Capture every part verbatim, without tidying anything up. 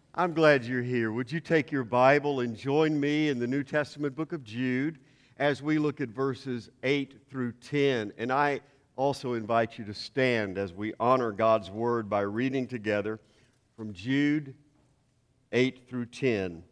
I'm glad you're here. Would you take your Bible and join me in the New Testament book of Jude as we look at verses eight through ten. And I also invite you to stand as we honor God's Word by reading together from Jude eight through ten.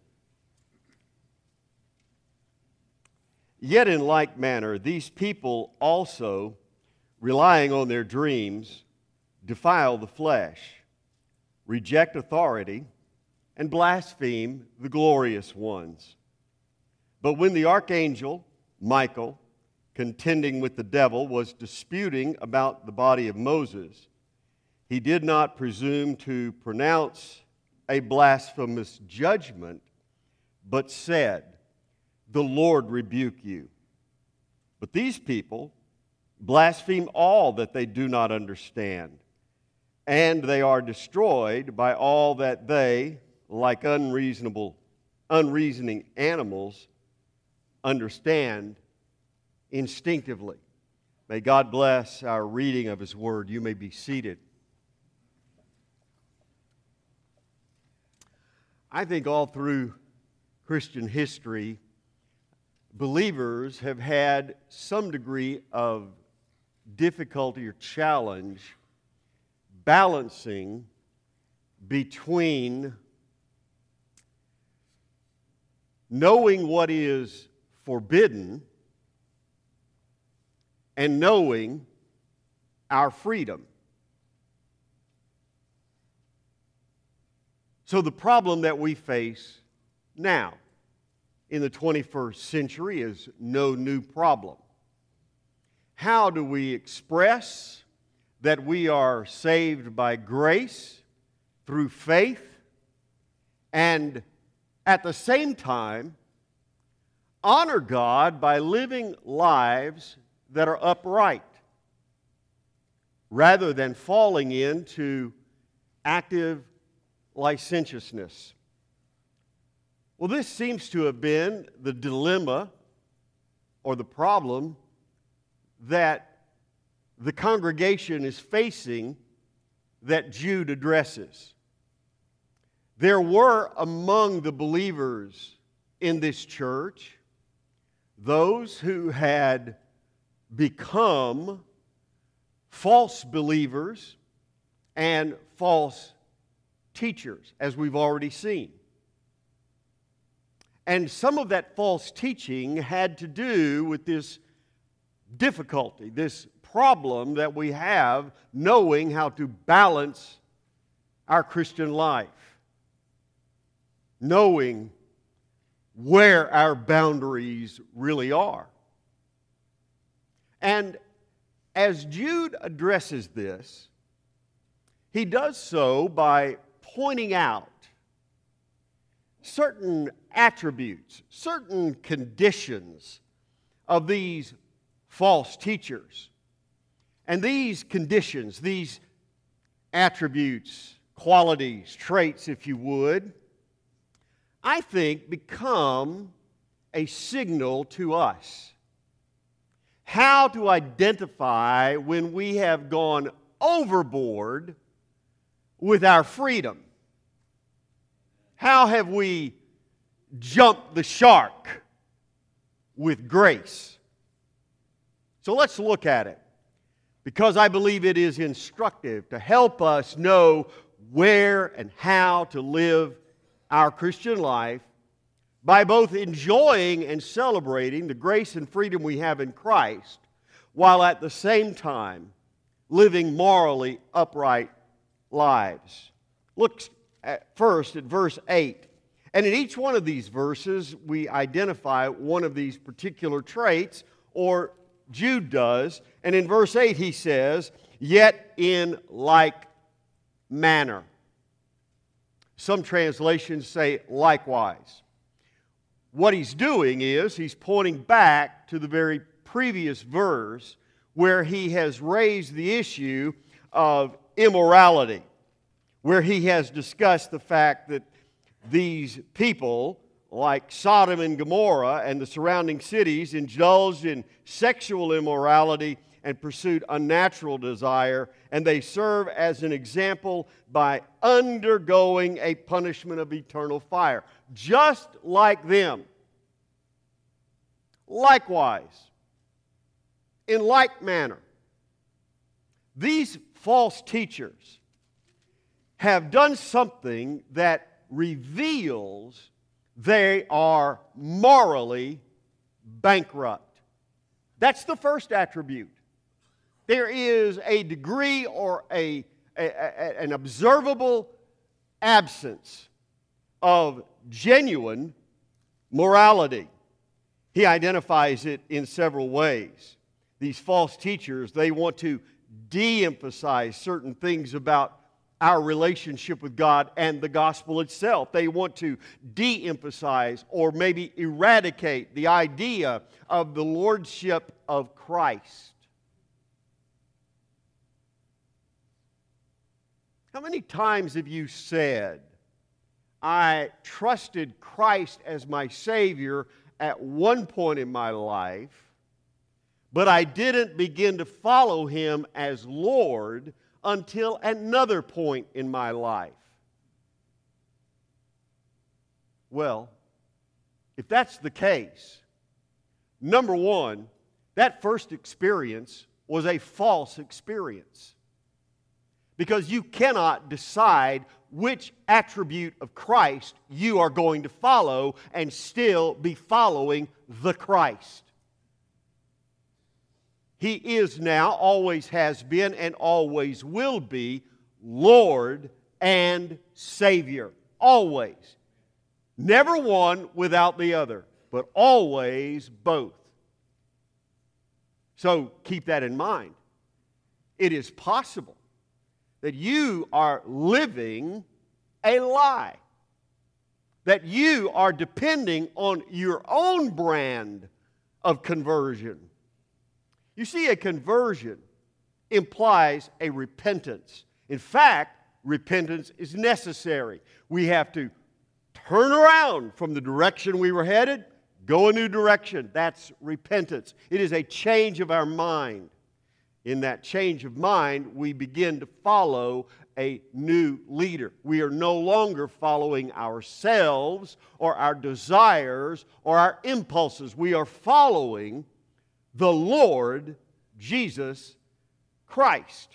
Yet in like manner, these people also, relying on their dreams, defile the flesh, reject authority, and blaspheme the glorious ones. But when the archangel Michael, contending with the devil, was disputing about the body of Moses, he did not presume to pronounce a blasphemous judgment, but said, "The Lord rebuke you." But these people blaspheme all that they do not understand, and they are destroyed by all that they, like unreasonable, unreasoning animals, understand instinctively. May God bless our reading of His Word. You may be seated. I think all through Christian history, believers have had some degree of difficulty or challenge balancing between knowing what is forbidden and knowing our freedom. So the problem that we face now in the twenty-first century is no new problem. How do we express that we are saved by grace through faith, and at the same time honor God by living lives that are upright, rather than falling into active licentiousness? Well, this seems to have been the dilemma or the problem that the congregation is facing that Jude addresses. There were among the believers in this church those who had become false believers and false teachers, as we've already seen. And some of that false teaching had to do with this difficulty, this problem that we have knowing how to balance our Christian life, knowing where our boundaries really are. And as Jude addresses this, he does so by pointing out certain attributes, certain conditions of these false teachers. And these conditions, these attributes, qualities, traits, if you would, I think become a signal to us how to identify when we have gone overboard with our freedom. How have we jumped the shark with grace? So let's look at it, because I believe it is instructive to help us know where and how to live our Christian life by both enjoying and celebrating the grace and freedom we have in Christ, while at the same time living morally upright lives. Look at first at verse eight. And in each one of these verses, we identify one of these particular traits, or Jude does. And in verse eight he says, "Yet in like manner." Some translations say likewise. What he's doing is he's pointing back to the very previous verse where he has raised the issue of immorality, where he has discussed the fact that these people, like Sodom and Gomorrah and the surrounding cities, indulged in sexual immorality and pursued unnatural desire, and they serve as an example by undergoing a punishment of eternal fire, just like them. Likewise, in like manner, these false teachers have done something that reveals they are morally bankrupt. That's the first attribute. There is a degree or a, a, a, an observable absence of genuine morality. He identifies it in several ways. These false teachers, they want to de-emphasize certain things about our relationship with God and the gospel itself. They want to de-emphasize or maybe eradicate the idea of the lordship of Christ. How many times have you said, I trusted Christ as my Savior at one point in my life, but I didn't begin to follow Him as Lord until another point in my life? Well, if that's the case, number one, that first experience was a false experience. Because you cannot decide which attribute of Christ you are going to follow and still be following the Christ. He is now, always has been, and always will be Lord and Savior. Always. Never one without the other, but always both. So keep that in mind. It is possible that you are living a lie, that you are depending on your own brand of conversion. You see, a conversion implies a repentance. In fact, repentance is necessary. We have to turn around from the direction we were headed, go a new direction. That's repentance. It is a change of our mind. In that change of mind, we begin to follow a new leader. We are no longer following ourselves or our desires or our impulses. We are following the Lord Jesus Christ.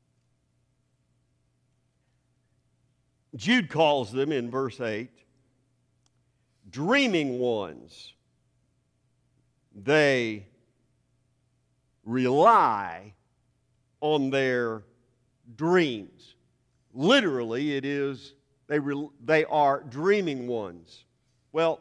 Jude calls them in verse eight, dreaming ones. They rely on their dreams. Literally, it is, they, re, they are dreaming ones. Well,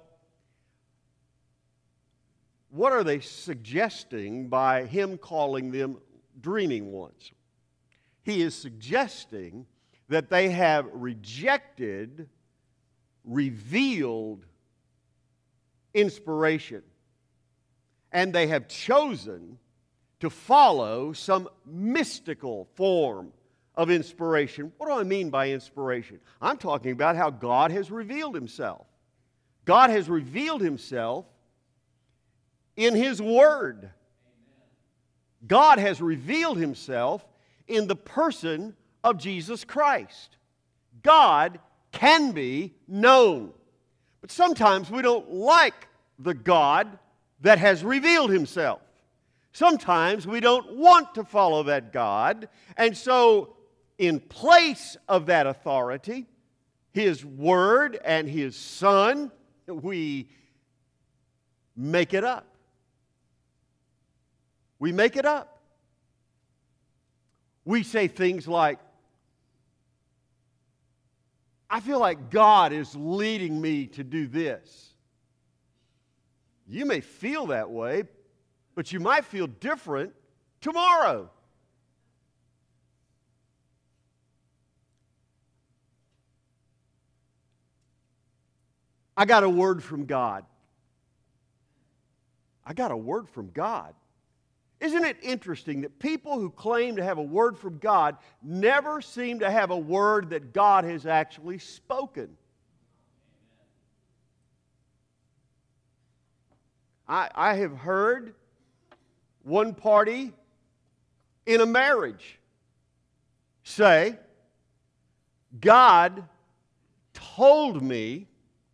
what are they suggesting by him calling them dreaming ones? He is suggesting that they have rejected revealed inspiration, and they have chosen to follow some mystical form of inspiration. What do I mean by inspiration? I'm talking about how God has revealed Himself. God has revealed Himself in His Word. God has revealed Himself in the person of Jesus Christ. God can be known. But sometimes we don't like the God that has revealed Himself. Sometimes we don't want to follow that God. And so, in place of that authority, His Word and His Son, we make it up. We make it up. We say things like, I feel like God is leading me to do this. You may feel that way, but you might feel different tomorrow. I got a word from God. I got a word from God. Isn't it interesting that people who claim to have a word from God never seem to have a word that God has actually spoken? I, I have heard one party in a marriage say, God told me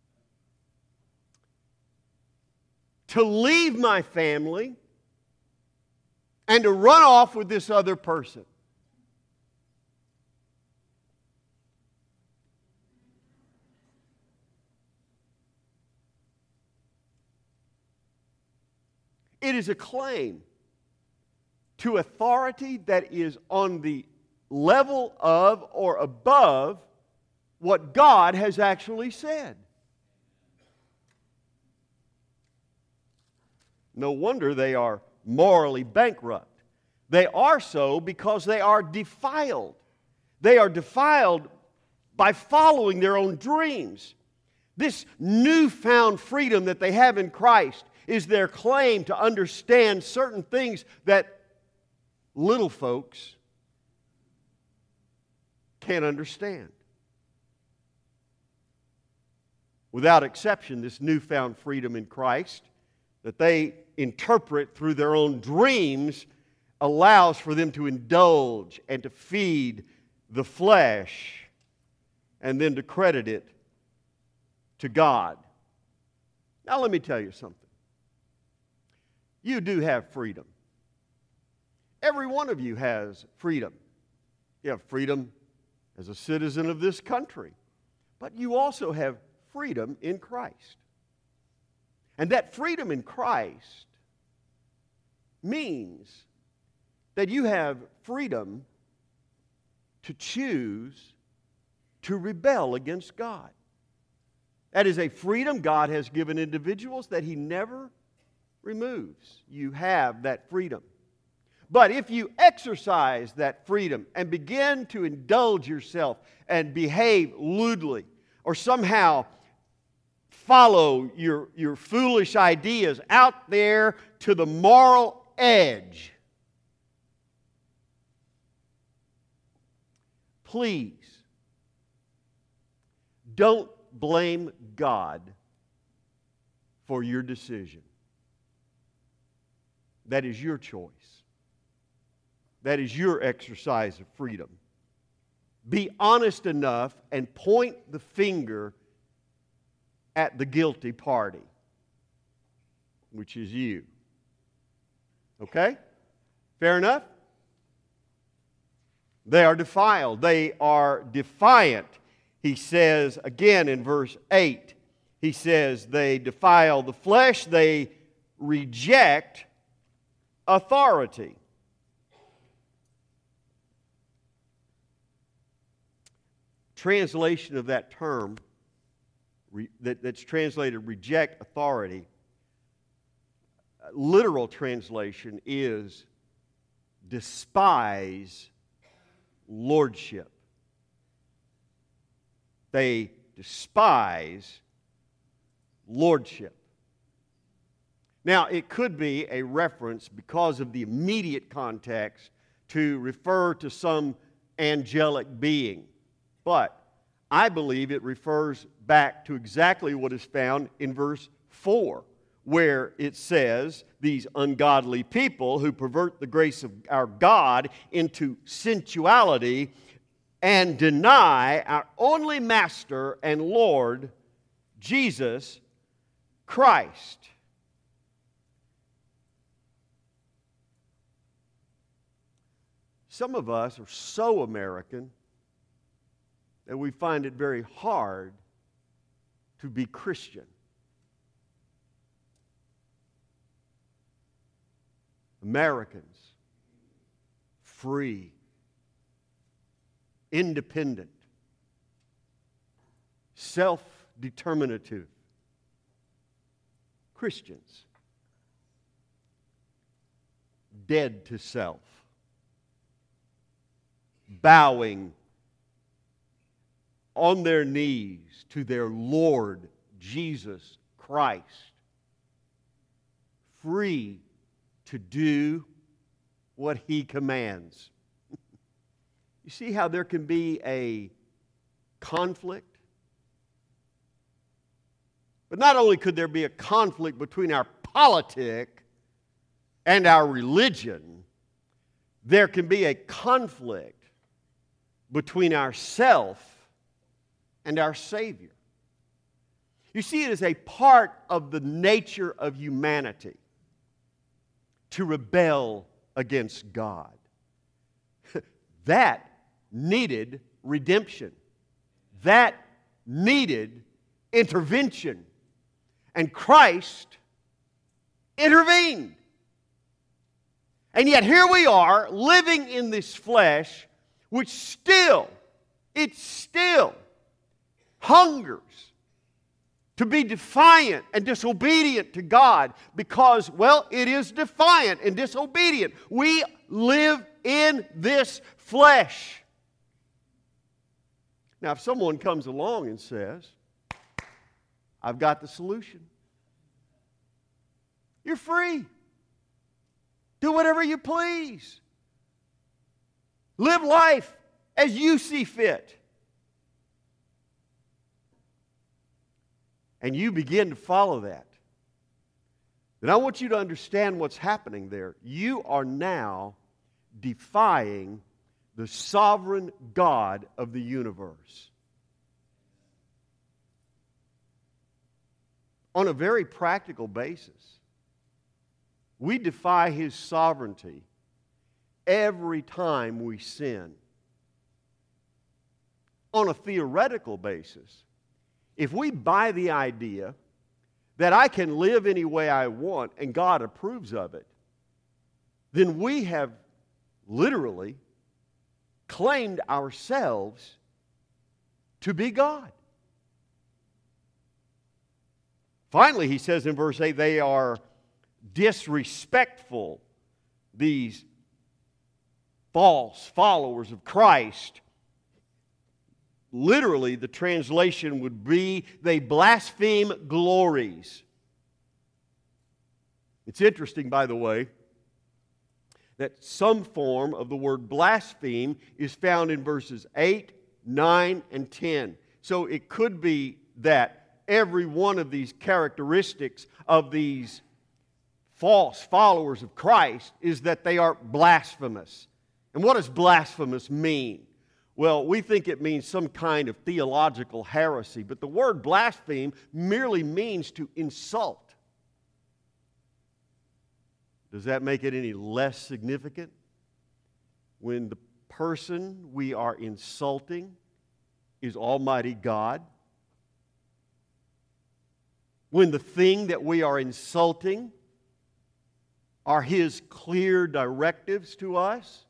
to leave my family and to run off with this other person. It is a claim to authority that is on the level of or above what God has actually said. No wonder they are morally bankrupt. They are so because they are defiled. They are defiled by following their own dreams. This newfound freedom that they have in Christ is their claim to understand certain things that little folks can't understand. Without exception, this newfound freedom in Christ that they interpret through their own dreams allows for them to indulge and to feed the flesh and then to credit it to God. Now let me tell you something. You do have freedom. Every one of you has freedom. You have freedom as a citizen of this country, but you also have freedom in Christ. And that freedom in Christ means that you have freedom to choose to rebel against God. That is a freedom God has given individuals that He never removes. You have that freedom. But if you exercise that freedom and begin to indulge yourself and behave lewdly or somehow follow your, your foolish ideas out there to the moral edge, please don't blame God for your decision. That is your choice. That is your exercise of freedom. Be honest enough and point the finger at the guilty party, which is you. Okay? Fair enough? They are defiled. They are defiant. He says again in verse eight, he says they defile the flesh, they reject authority. Translation of that term re, that, that's translated reject authority, literal translation is despise lordship. They despise lordship. Now, it could be a reference because of the immediate context to refer to some angelic being. But I believe it refers back to exactly what is found in verse four, where it says, these ungodly people who pervert the grace of our God into sensuality and deny our only Master and Lord, Jesus Christ. Some of us are so American that we find it very hard to be Christian. Americans, free, independent, self-determinative Christians, dead to self, bowing on their knees to their Lord Jesus Christ, free to do what He commands. You see how there can be a conflict? But not only could there be a conflict between our politic and our religion, there can be a conflict between ourself and our Savior. You see, it is a part of the nature of humanity to rebel against God. That needed redemption. That needed intervention. And Christ intervened. And yet here we are living in this flesh which still, it still hungers to be defiant and disobedient to God because, well, it is defiant and disobedient. We live in this flesh. Now, if someone comes along and says, I've got the solution, you're free. Do whatever you please. Live life as you see fit. And you begin to follow that. Then I want you to understand what's happening there. You are now defying the sovereign God of the universe. On a very practical basis, we defy His sovereignty every time we sin. On a theoretical basis, if we buy the idea that I can live any way I want and God approves of it, then we have literally claimed ourselves to be God. Finally, he says in verse eight, they are disrespectful, these false followers of Christ. Literally, the translation would be, they blaspheme glories. It's interesting, by the way, that some form of the word blaspheme is found in verses eight, nine, and ten. So it could be that every one of these characteristics of these false followers of Christ is that they are blasphemous. And what does blasphemous mean? Well, we think it means some kind of theological heresy, but the word blaspheme merely means to insult. Does that make it any less significant? When the person we are insulting is Almighty God, when the thing that we are insulting are His clear directives to us,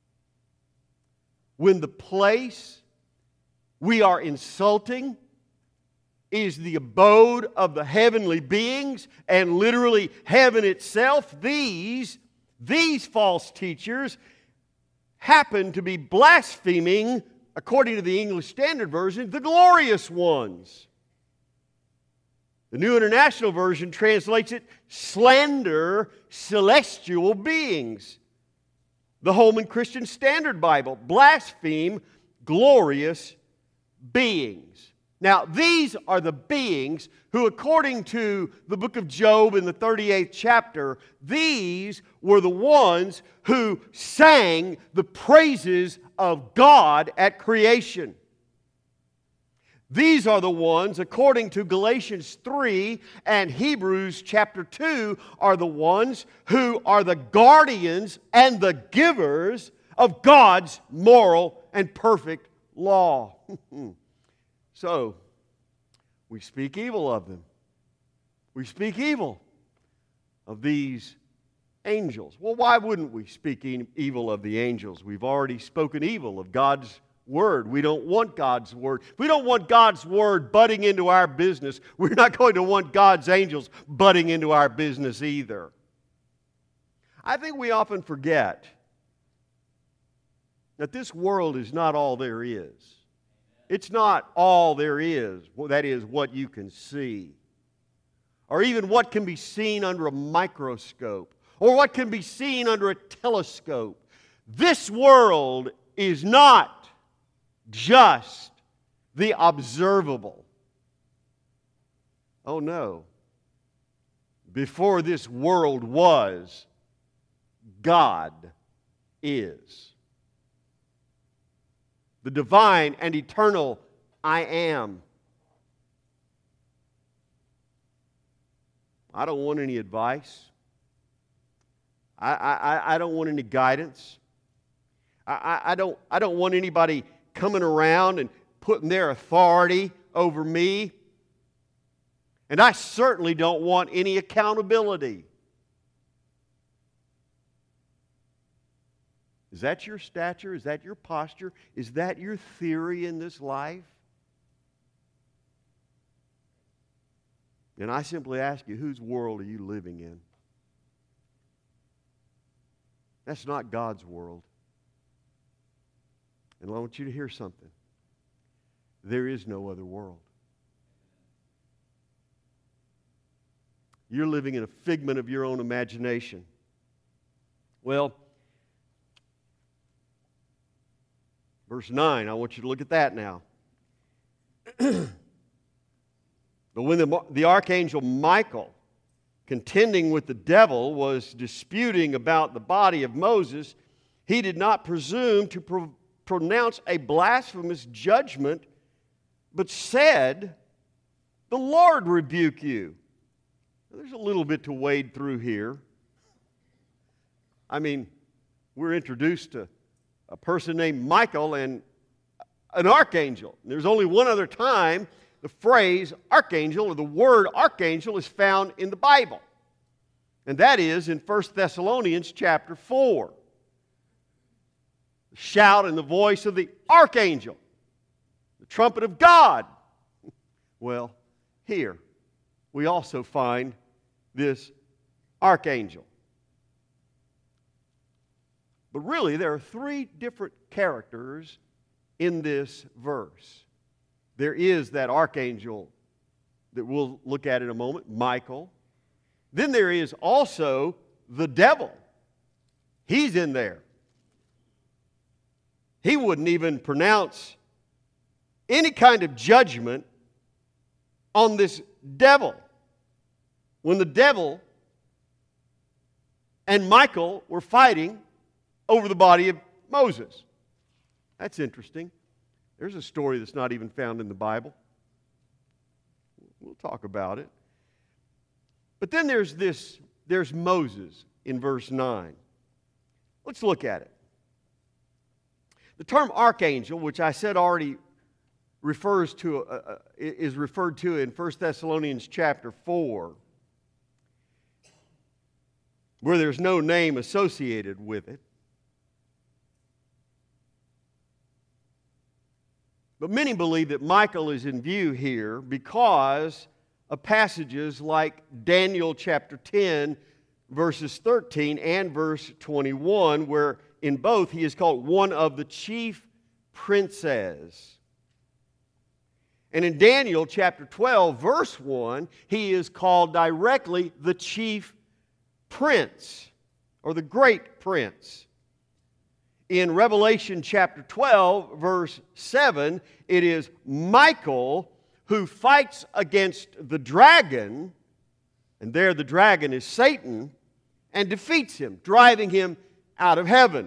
when the place we are insulting is the abode of the heavenly beings and literally heaven itself, these, these false teachers happen to be blaspheming, according to the English Standard Version, the glorious ones. The New International Version translates it, slander celestial beings. The Holman Christian Standard Bible, blaspheme glorious beings. Now, these are the beings who, according to the book of Job in the thirty-eighth chapter, these were the ones who sang the praises of God at creation. These are the ones, according to Galatians three and Hebrews chapter two, are the ones who are the guardians and the givers of God's moral and perfect law. So, we speak evil of them. We speak evil of these angels. Well, why wouldn't we speak evil of the angels? We've already spoken evil of God's Word. We don't want God's Word. If we don't want God's Word butting into our business, we're not going to want God's angels butting into our business either. I think we often forget that this world is not all there is. It's not all there is, that is, what you can see, or even what can be seen under a microscope, or what can be seen under a telescope. This world is not just the observable. Oh no. Before this world was, God is. The divine and eternal I am. I don't want any advice. I, I, I don't want any guidance. I, I, I, don't, I don't want anybody coming around and putting their authority over me. And I certainly don't want any accountability. Is that your stature? Is that your posture? Is that your theory in this life? And I simply ask you, whose world are you living in? That's not God's world. And I want you to hear something. There is no other world. You're living in a figment of your own imagination. Well, verse nine, I want you to look at that now. But when the, the archangel Michael, contending with the devil, was disputing about the body of Moses, he did not presume to pro- pronounce a blasphemous judgment, but said, "The Lord rebuke you." Now, there's a little bit to wade through here. I mean, we're introduced to a person named Michael and an archangel. There's only one other time the phrase archangel or the word archangel is found in the Bible. And that is in First Thessalonians chapter four. The shout and the voice of the archangel, the trumpet of God. Well, here we also find this archangel. But really, there are three different characters in this verse. There is that archangel that we'll look at in a moment, Michael. Then there is also the devil. He's in there. He wouldn't even pronounce any kind of judgment on this devil. When the devil and Michael were fighting over the body of Moses. That's interesting. There's a story that's not even found in the Bible. We'll talk about it. But then there's this, there's Moses in verse nine. Let's look at it. The term archangel, which I said already refers to, uh, uh, is referred to in First Thessalonians chapter four, where there's no name associated with it. But many believe that Michael is in view here because of passages like Daniel chapter ten, verses thirteen and verse twenty-one, where in both he is called one of the chief princes. And in Daniel chapter twelve, verse one, he is called directly the chief prince or the great prince. In Revelation chapter twelve, verse seven, it is Michael who fights against the dragon, and there the dragon is Satan, and defeats him, driving him out of heaven.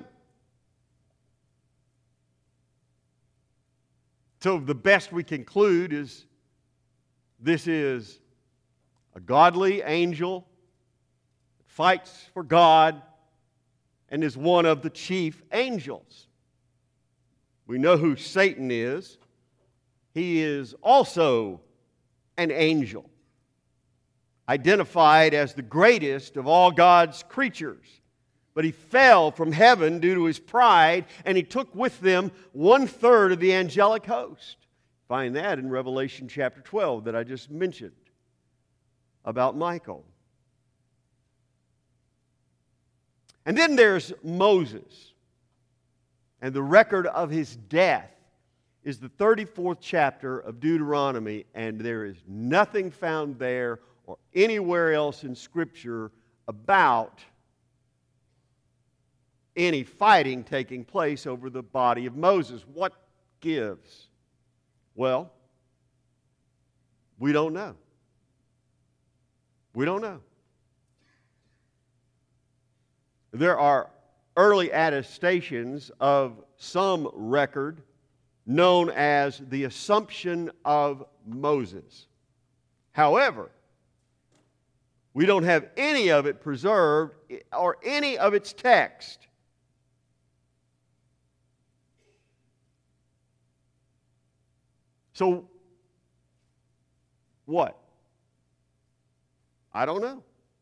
So the best we conclude is this is a godly angel, fights for God, and is one of the chief angels. We know who Satan is. He is also an angel, identified as the greatest of all God's creatures. But he fell from heaven due to his pride, and he took with them one-third of the angelic host. Find that in Revelation chapter twelve that I just mentioned about Michael. And then there's Moses. And the record of his death is the thirty-fourth chapter of Deuteronomy, and there is nothing found there or anywhere else in Scripture about any fighting taking place over the body of Moses. What gives? Well, we don't know. We don't know. There are early attestations of some record known as the Assumption of Moses. However, we don't have any of it preserved or any of its text. So, what? I don't know.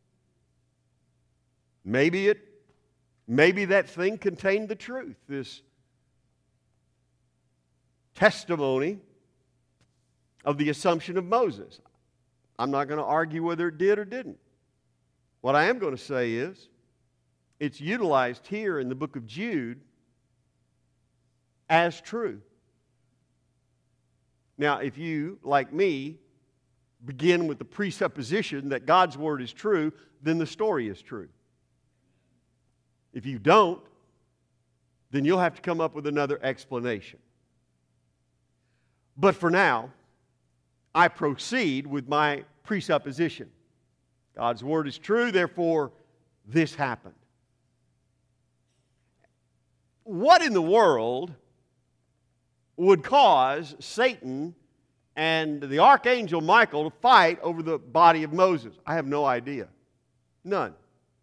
Maybe it, maybe that thing contained the truth, this testimony of the Assumption of Moses. I'm not going to argue whether it did or didn't. What I am going to say is, it's utilized here in the book of Jude as true. Now, if you, like me, begin with the presupposition that God's Word is true, then the story is true. If you don't, then you'll have to come up with another explanation. But for now, I proceed with my presupposition. God's Word is true, therefore this happened. What in the world would cause Satan and the archangel Michael to fight over the body of Moses? I have no idea. None.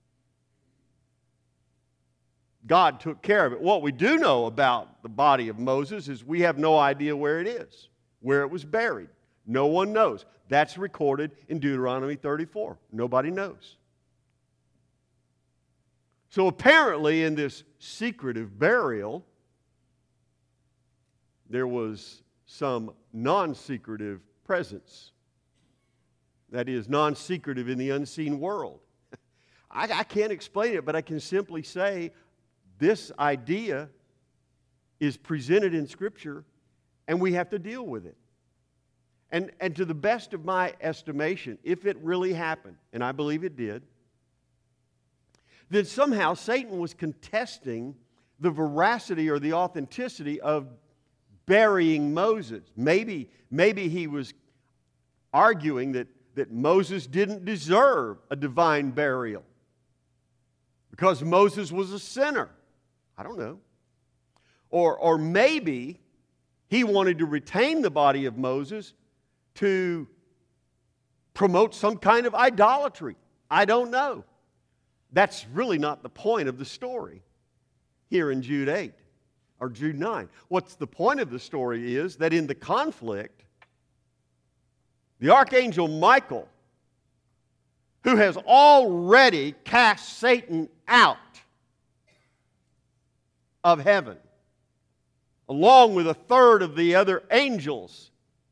God took care of it. What we do know about the body of Moses is we have no idea where it is, where it was buried. No one knows. That's recorded in Deuteronomy thirty-four. Nobody knows. So apparently in this secretive burial, there was some non-secretive presence. That is, non-secretive in the unseen world. I, I can't explain it, but I can simply say this idea is presented in Scripture, and we have to deal with it. And, and to the best of my estimation, if it really happened, and I believe it did, then somehow Satan was contesting the veracity or the authenticity of burying Moses. Maybe, maybe he was arguing that, that Moses didn't deserve a divine burial because Moses was a sinner. I don't know. Or, or maybe he wanted to retain the body of Moses to promote some kind of idolatry. I don't know. That's really not the point of the story here in Jude eight. Or Jude nine. What's the point of the story is that in the conflict, the archangel Michael, who has already cast Satan out of heaven, along with a third of the other angels,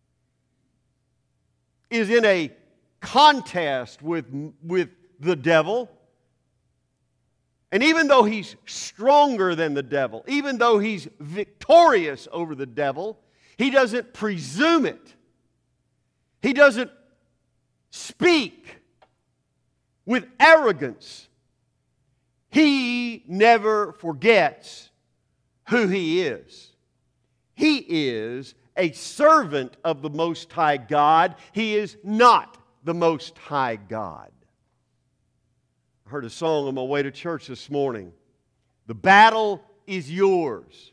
is in a contest with, with the devil. And even though he's stronger than the devil, even though he's victorious over the devil, he doesn't presume it. He doesn't speak with arrogance. He never forgets who he is. He is a servant of the Most High God. He is not the Most High God. I heard a song on my way to church this morning. The battle is yours.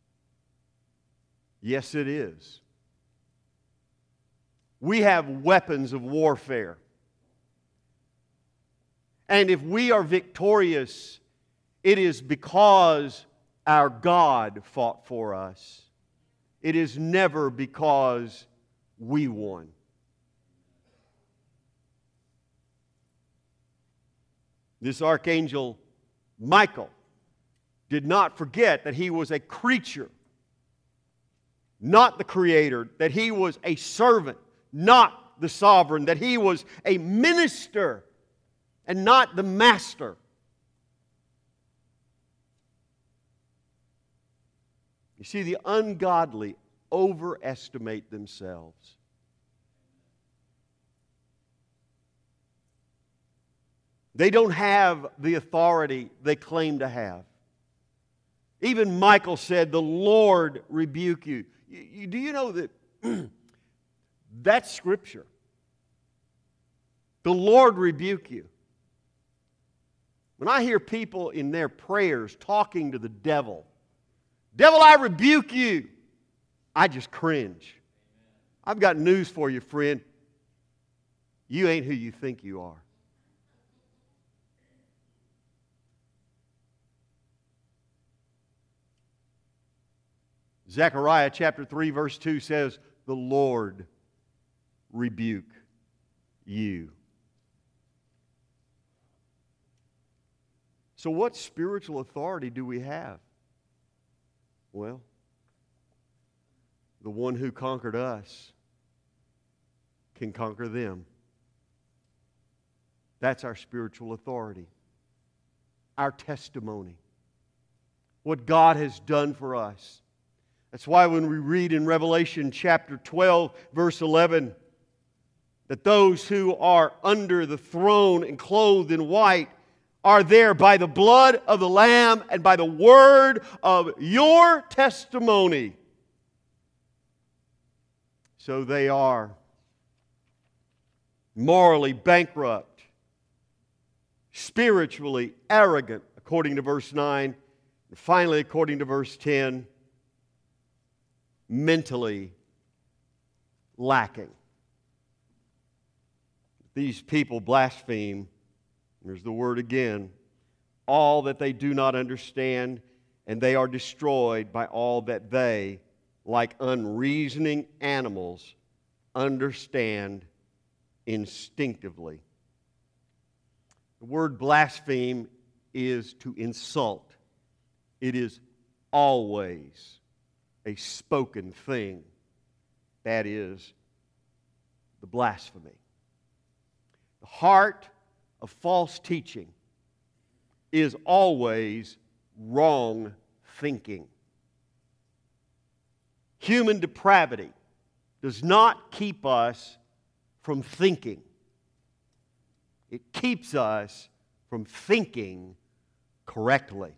Yes, it is. We have weapons of warfare. And if we are victorious, it is because our God fought for us. It is never because we won. This archangel Michael did not forget that he was a creature, not the creator, that he was a servant, not the sovereign, that he was a minister and not the master. You see, the ungodly overestimate themselves. They don't have the authority they claim to have. Even Michael said, "The Lord rebuke you." you, you do you know that that's Scripture? The Lord rebuke you. When I hear people in their prayers talking to the devil, devil, I rebuke you, I just cringe. I've got news for you, friend. You ain't who you think you are. Zechariah chapter three verse two says, the Lord rebuke you. So what spiritual authority do we have? Well, the one who conquered us can conquer them. That's our spiritual authority. Our testimony. What God has done for us. That's why when we read in Revelation chapter twelve, verse eleven, that those who are under the throne and clothed in white are there by the blood of the Lamb and by the word of your testimony. So they are morally bankrupt, spiritually arrogant, according to verse nine, and finally, according to verse ten, mentally lacking. These people blaspheme, there's the word again, all that they do not understand, and they are destroyed by all that they, like unreasoning animals, understand instinctively. The word blaspheme is to insult. It is always a spoken thing. That is the blasphemy. The heart of false teaching is always wrong thinking. Human depravity does not keep us from thinking. It keeps us from thinking correctly.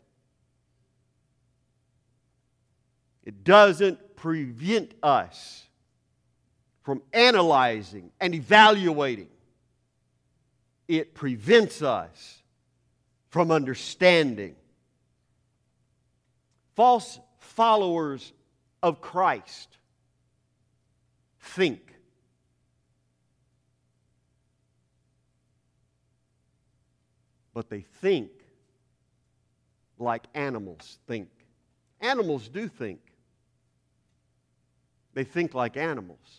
It doesn't prevent us from analyzing and evaluating. It prevents us from understanding. False followers of Christ think. But they think like animals think. Animals do think. They think like animals.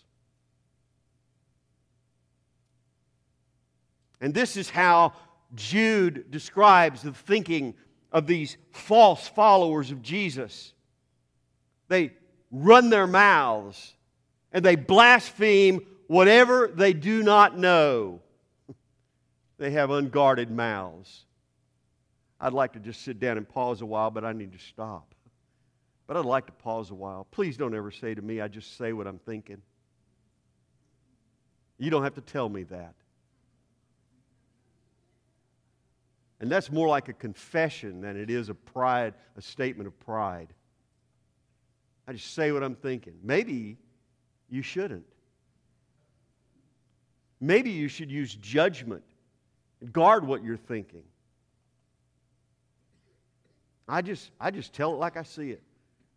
And this is how Jude describes the thinking of these false followers of Jesus. They run their mouths and they blaspheme whatever they do not know. They have unguarded mouths. I'd like to just sit down and pause a while, but I need to stop. But I'd like to pause a while. Please don't ever say to me, I just say what I'm thinking. You don't have to tell me that. And that's more like a confession than it is a pride, a statement of pride. I just say what I'm thinking. Maybe you shouldn't. Maybe you should use judgment and guard what you're thinking. I just, I just tell it like I see it.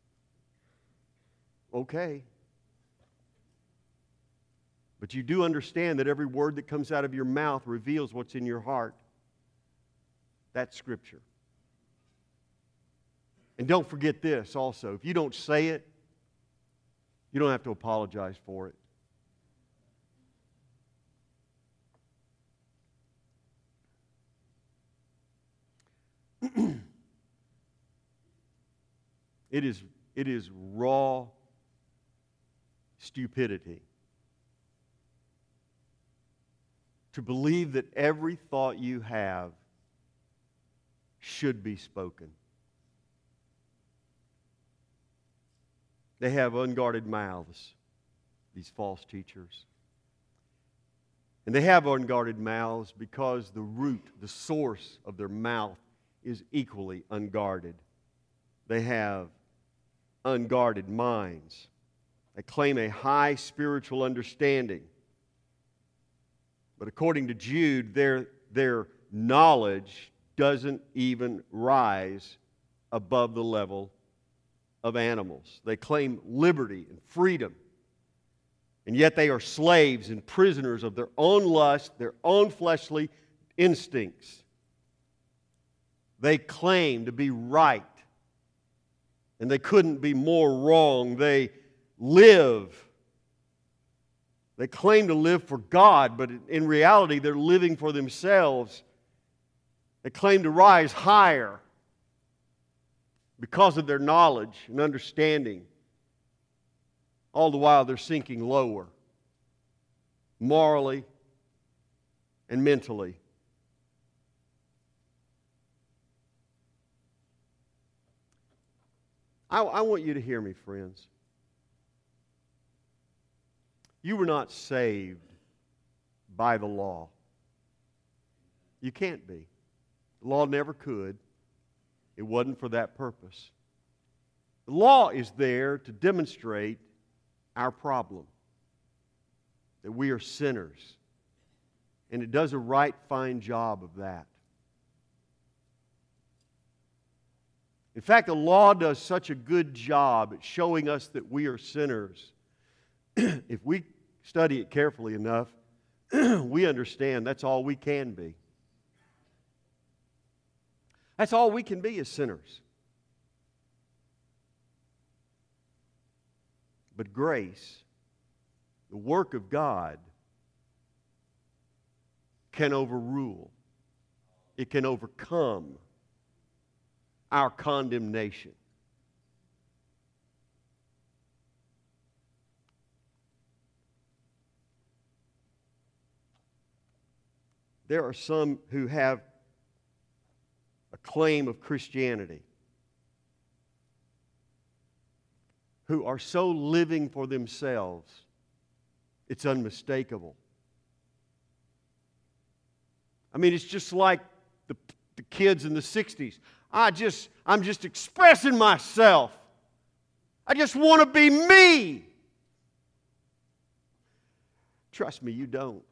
Okay. But you do understand that every word that comes out of your mouth reveals what's in your heart. That's Scripture. And don't forget this also. If you don't say it, you don't have to apologize for it. It is, it is raw stupidity to believe that every thought you have should be spoken. They have unguarded mouths, these false teachers. And they have unguarded mouths because the root, the source of their mouth is equally unguarded. They have unguarded minds. They claim a high spiritual understanding. But according to Jude, their, their knowledge doesn't even rise above the level of animals. They claim liberty and freedom, and yet they are slaves and prisoners of their own lust, their own fleshly instincts. They claim to be right, and they couldn't be more wrong. They live. They claim to live for God, but in reality, they're living for themselves. They claim to rise higher because of their knowledge and understanding. All the while, they're sinking lower, morally and mentally. I, I want you to hear me, friends. You were not saved by the law. You can't be. The law never could. It wasn't for that purpose. The law is there to demonstrate our problem, that we are sinners. And it does a right, fine job of that. In fact, the law does such a good job at showing us that we are sinners. If we study it carefully enough, we understand that's all we can be. That's all we can be as sinners. But grace, the work of God, can overrule. It can overcome our condemnation. There are some who have a claim of Christianity, who are so living for themselves, it's unmistakable. I mean, it's just like the, the kids in the sixties. I just, I'm just expressing myself. I just want to be me. Trust me, you don't.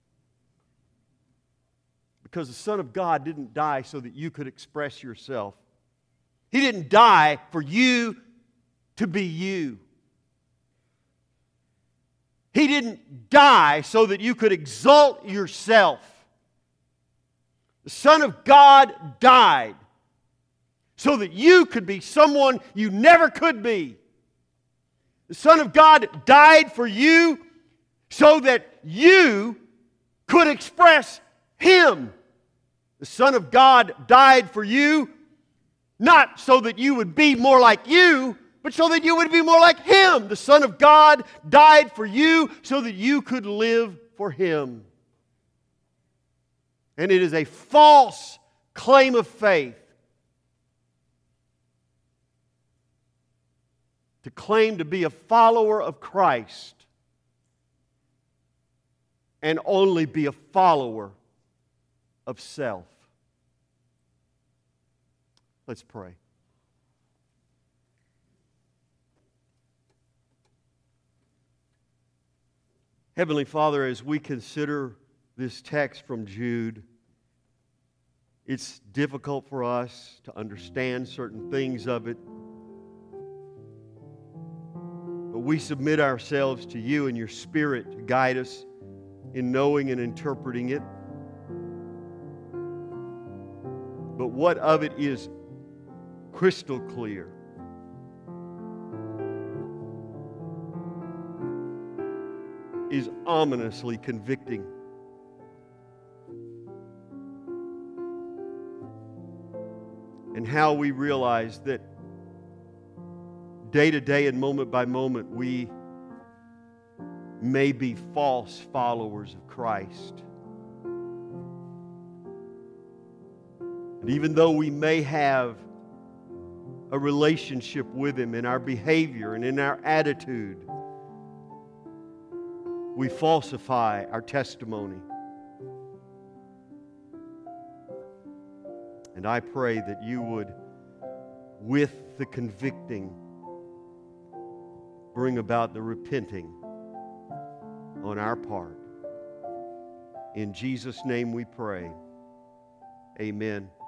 Because the Son of God didn't die so that you could express yourself. He didn't die for you to be you. He didn't die so that you could exalt yourself. The Son of God died so that you could be someone you never could be. The Son of God died for you so that you could express Him. The Son of God died for you not so that you would be more like you, but so that you would be more like Him. The Son of God died for you so that you could live for Him. And it is a false claim of faith to claim to be a follower of Christ and only be a follower of self. Let's pray. Heavenly Father, as we consider this text from Jude, it's difficult for us to understand certain things of it. But we submit ourselves to you and your Spirit to guide us in knowing and interpreting it. But what of it is crystal clear is ominously convicting. And how we realize that day to day and moment by moment we may be false followers of Christ. And even though we may have a relationship with Him in our behavior and in our attitude, we falsify our testimony. And I pray that you would, with the convicting, bring about the repenting on our part. In Jesus' name we pray. Amen.